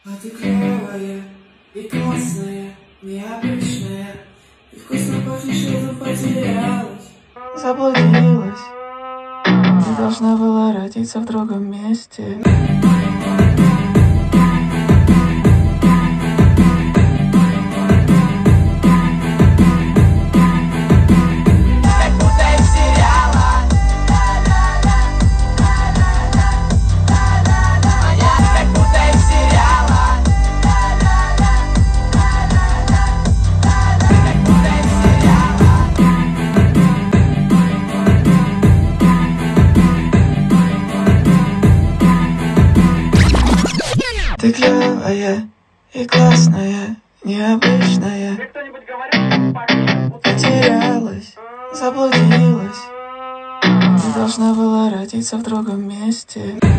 А ты клевая и классная, необычная, и вкусно пахнешь, я тут потерялась. Заблудилась. Ты должна была родиться в другом месте. Ты клевая и классная, необычная. Потерялась, заблудилась. Ты должна была родиться в другом месте.